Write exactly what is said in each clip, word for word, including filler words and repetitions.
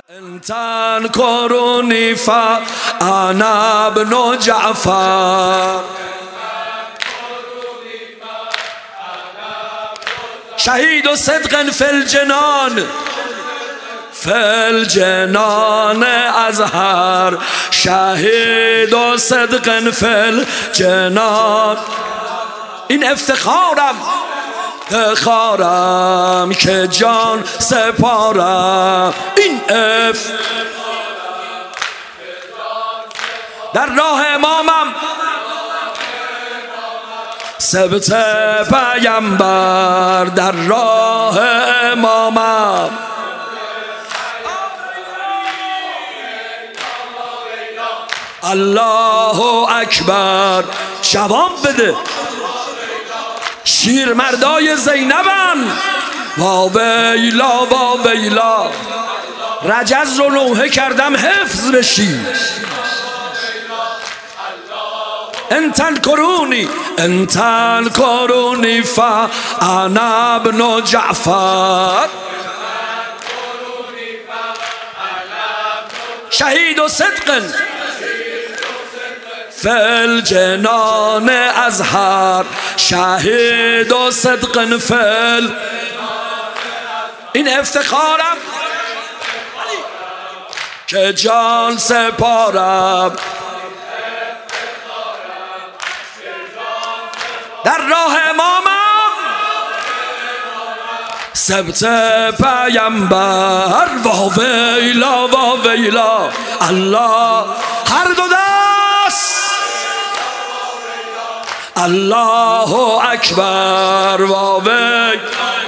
انتن کرونی فانا ابن جعفر شهید و صدق فی الجنان فی الجنان ازهر شهید و صدق فی الجنان. این افتخارم افتخارم که جان سپارم. این اف در راه امامم سبت پیامبر در راه امامم الله اکبر. جواب بده شیر مردای زینبن وا ویلا وا ویلا. رجز رو لوحه کردم حفظ بشی. انتن کرونی انتن کرونی فانا ابن جعفر شهید و صدق فی الجنان ازهر شهید و صدق فی ال... این افتخارم که جان سپارم در راه امامم سبت پیامبر وا ویلا وا ویلا. الله هر دو دست الله اکبر وا ویلا.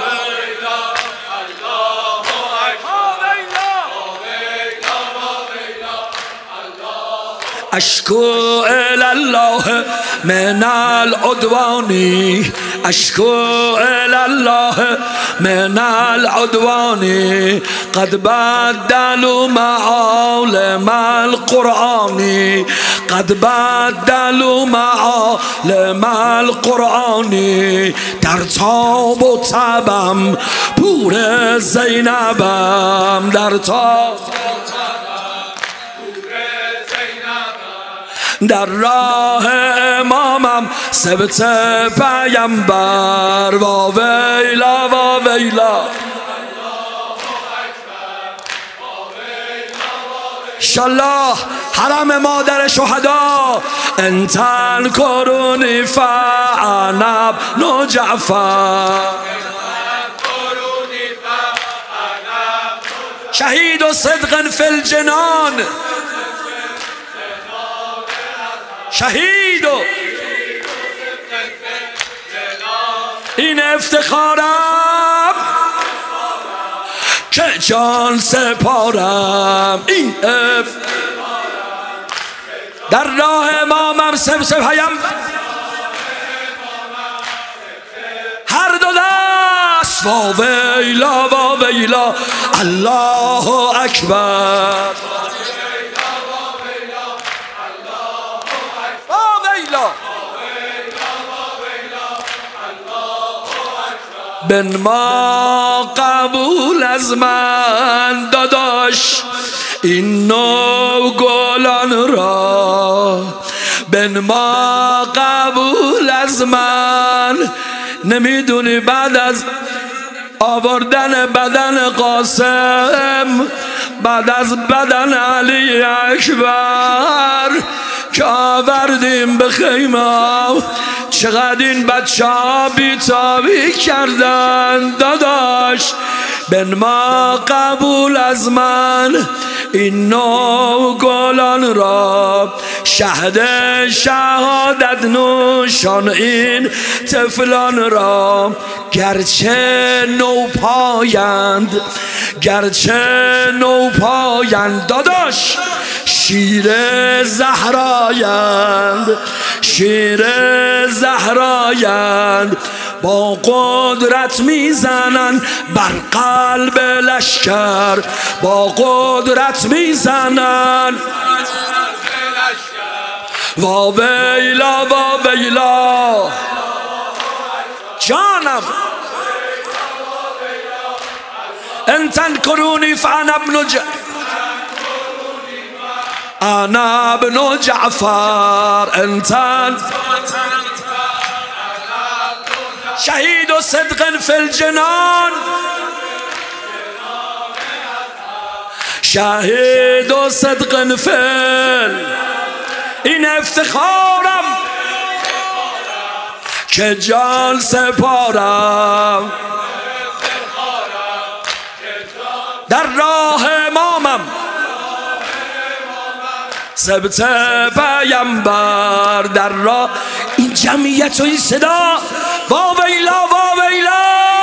اشکو الله من العدوان اشکو الله من العدوان قد بدلوا معالم القرآن قد بدلوا معالم القرآن. در تاب و تبم پور زینبم در تاب در راه امامم سبت پیامبر وا ویلا وا ویلا. انشالله حرم مادر شهدا انتن کرونی فانا ابن جعفر شهید و صدق فی الجنان شهید و این افتخارم که جان سپارم. این اف در راه امامم سب سب هیم هر دو دست وا ویلا وا ویلا. الله اکبر بن ما قبول از من داداش این نو گلان را. بن ما قبول از من نمیدونی بعد از آوردن بدن قاسم بعد از بدن علی اکبر که آوردیم به خیمه چقدر این بچه ها بیتابی کردن داداش. بن ما قبول از من این نو گلان را شهد شهادت نوشان این طفلان را. گرچه نو پایند گرچه نو پایند داداش شیر زهرایند شیر زهرایند با قدرت میزنن بر قلب لشکر با قدرت میزنن وا ویلا وا ویلا. جانم انتن کرونی فانا ابن جعفر انا ابن جعفر انت شهید و صدق فی الجنان شهید و صدق فی این افتخارم که جان سپارم در راه امامم سبت پیمبر در راه. این جمعیت و این صدا وا ویلا وا ویلا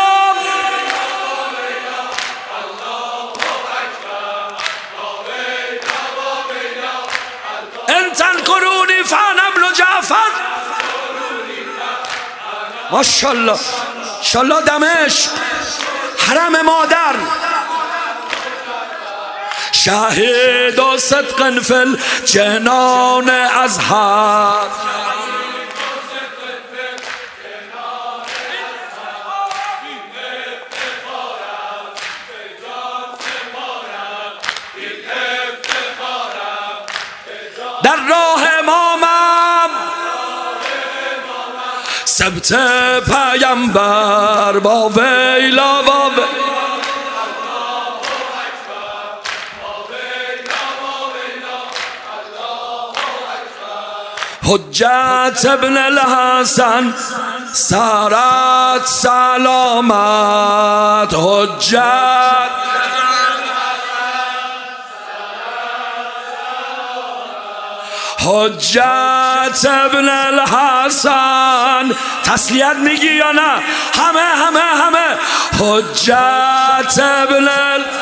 انتن کرونی فانا ابن جعفر. ماشاءالله ماشاءالله دمشق حرم مادر شهید و صدق فی الجنان ازهر در راه امامم سبت پیمبر با ویلا با ویلا حجت ابن الحسن سارت سلامت حجت حجت ابن الحسن. تسلیت میگی یا نه؟ همه همه همه حجت ابن الحسن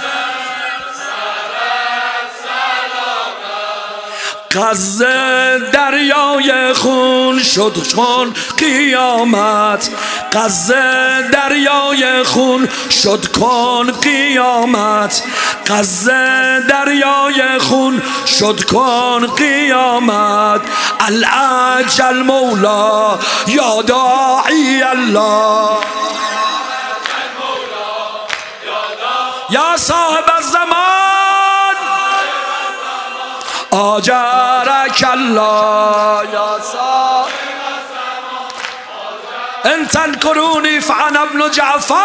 غزه دریای خون شد کن قیامت غزه دریای خون شد کن قیامت غزه دریای خون شد کن قیامت العجل مولا یا داعی الله یا صاحب الزمان آجرک الله یا صاحب انتن کرونی فانا ابن جعفر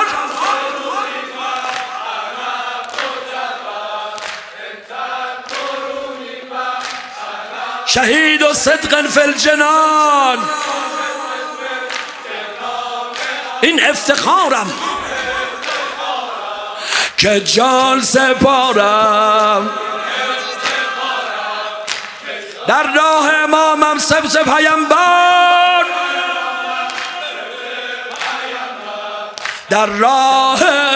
شهید و صدق فی الجنان. این افتخارم که جان سپارم در راه امامم سبت پیمبر در راه